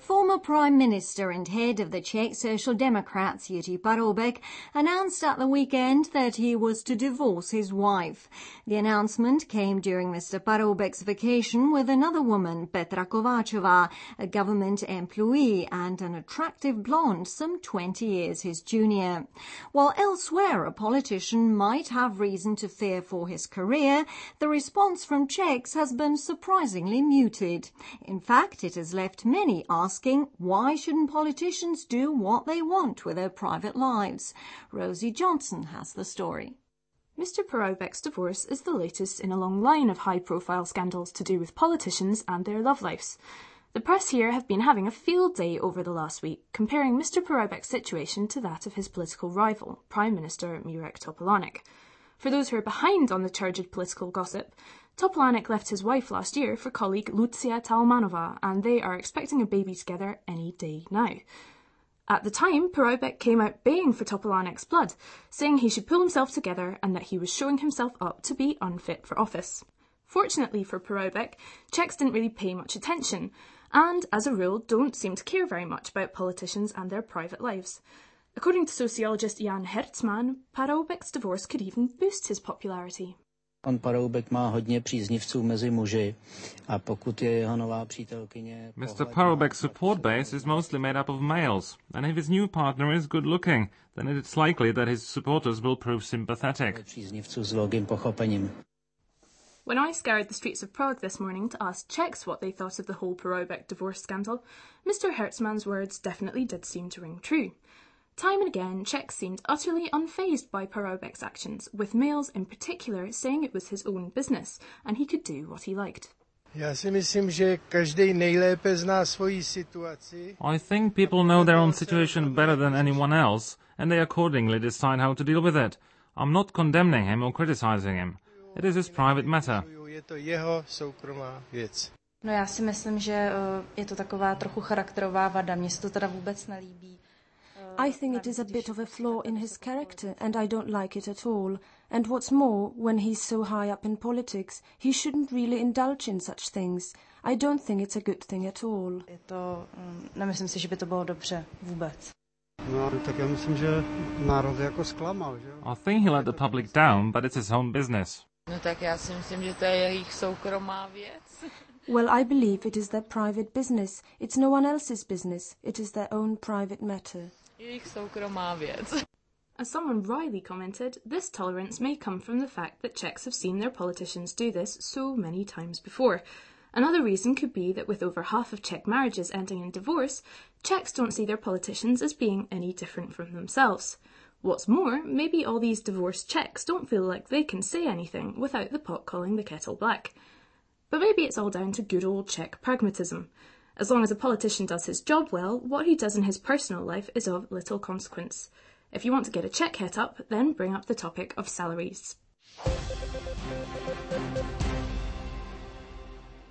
Former Prime Minister and head of the Czech Social Democrats, Jiří Paroubek, announced at the weekend that he was to divorce his wife. The announcement came during Mr. Paroubek's vacation with another woman, Petra Kováčová, a government employee and an attractive blonde some 20 years his junior. While elsewhere a politician might have reason to fear for his career, the response from Czechs has been surprisingly muted. In fact, it has left many asking why shouldn't politicians do what they want with their private lives. Rosie Johnson has the story. Mr. Paroubek's divorce is the latest in a long line of high-profile scandals to do with politicians and their love lives. The press here have been having a field day over the last week, comparing Mr. Paroubek's situation to that of his political rival, Prime Minister Mirek Topolánek. For those who are behind on the turgid political gossip, Topolánek left his wife last year for colleague Lucia Talmanová, and they are expecting a baby together any day now. At the time, Paroubek came out baying for Topolánek's blood, saying he should pull himself together and that he was showing himself up to be unfit for office. Fortunately for Paroubek, Czechs didn't really pay much attention, and, as a rule, don't seem to care very much about politicians and their private lives. According to sociologist Jan Hertzman, Paroubek's divorce could even boost his popularity. Mr. Paroubek's support base is mostly made up of males, and if his new partner is good-looking, then it's likely that his supporters will prove sympathetic. When I scoured the streets of Prague this morning to ask Czechs what they thought of the whole Paroubek divorce scandal, Mr. Hertzman's words definitely did seem to ring true. Time and again, Czechs seemed utterly unfazed by Paroubek's actions, with males in particular saying it was his own business and he could do what he liked. I think people know their own situation better than anyone else, and they accordingly decide how to deal with it. I'm not condemning him or criticizing him. It is his private matter. No, já si myslím, že je to taková trochu charakterová vada. Mně se to teda vůbec nelíbí. I think it is a bit of a flaw in his character, and I don't like it at all. And what's more, when he's so high up in politics, he shouldn't really indulge in such things. I don't think it's a good thing at all. Nemyslím si, že by to bylo dobře vůbec. No, tak já myslím, že národ jako zklamal, že? I think he let the public down, but it's his own business. No tak já si myslím, že to je jejich soukromá věc. Well, I believe it is their private business. It's no one else's business. It is their own private matter. Jejich soukromá věc. As someone wryly commented, this tolerance may come from the fact that Czechs have seen their politicians do this so many times before. Another reason could be that with over half of Czech marriages ending in divorce, Czechs don't see their politicians as being any different from themselves. What's more, maybe all these divorced Czechs don't feel like they can say anything without the pot calling the kettle black. But maybe it's all down to good old Czech pragmatism. As long as a politician does his job well, what he does in his personal life is of little consequence. If you want to get a Czech het up, then bring up the topic of salaries.